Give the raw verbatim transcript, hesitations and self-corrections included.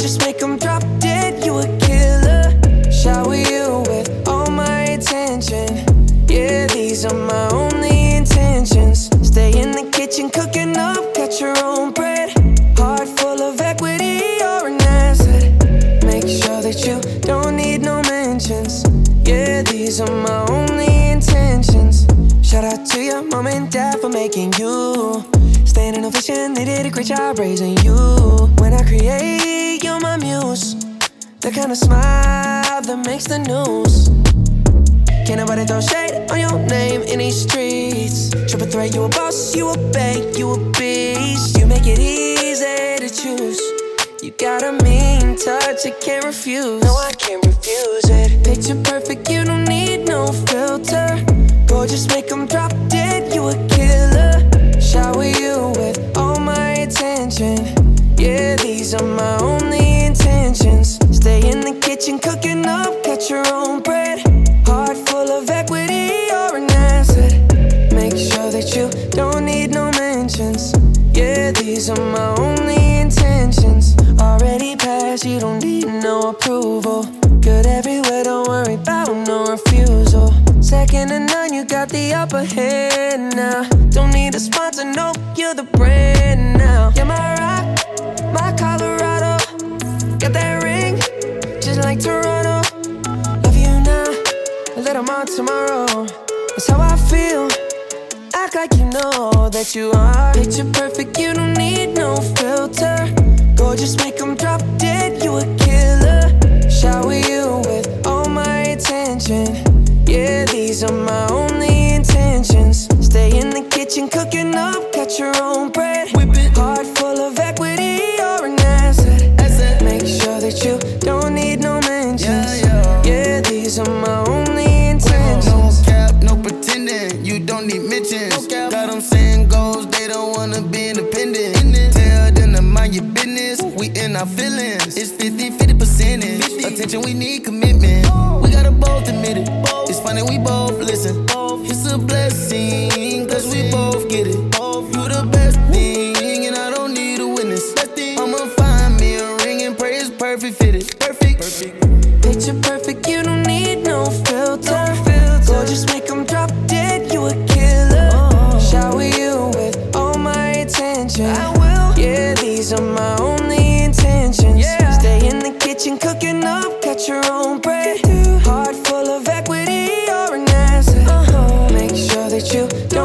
Gorgeous, make them drop dead, you a killer. Shower you with all my attention. Yeah, these are my only intentions. Stay in the kitchen cooking up, got your own bread. Heart full of equity, you're an asset. Make sure that you don't need no mentions. Yeah, these are my only intentions. Shout out to your mom and dad for making you. Staying in ovation, they did a great job raising you. When I create, you're my muse. The kind of smile that makes the news. Can't nobody throw shade on your name in these streets. Triple threat, you a boss, you a bank, you a beast. You make it easy to choose. You got a mean touch, I can't refuse. No, I can't refuse it. Picture perfect, you don't need no filter. Gorgeous, make them drop dead, you a killer. Shower you with all my attention. Yeah, these are my only intentions. Stay in the kitchen cooking up, got your own bread. Heart full of equity, you're an asset. Make sure that you don't need no mentions. Yeah, these are my only intentions. Already passed, you don't need no approval. Good everywhere, don't worry about no refusal. Second to none, you got the upper hand now. Don't need a sponsor, no, you're the brand now. You're my rock, my Colorado. Got that ring, just like Toronto. Love you now, a little more tomorrow. That's how I feel. Act like you know that you are. Picture perfect, you don't need no filter. Gorgeous, make them drop dead, you a killer. Shower you with all my attention. Yeah, these are my only intentions. Stay in the kitchen cooking up, got your own bread. Whip it. Heart full of equity, you're an asset. asset. Make sure that you don't need no mentions. Yeah, yeah. Yeah, these are my only intentions. No cap, no pretending, you don't need mentions. No got them saying goals, they don't wanna be independent. Tell them to mind your business, we in our feelings. It's fifty fifty percentage. Attention, we need commitment. We gotta both admit it. It's funny, we both listen. It's a blessing, cause we both get it. You the best thing, and I don't need a witness. I'ma find me a ring and pray it's perfect fitted. Perfect. Picture perfect, you don't need no filter. Gorgeous, make them drop dead, you a killer. Shower you with all my attention. I will. Yeah, these are my only intentions. Yeah. Stay in the kitchen cooking up, got your own bread. Heart full of equity, you're an asset. Uh-huh. Make sure that you don't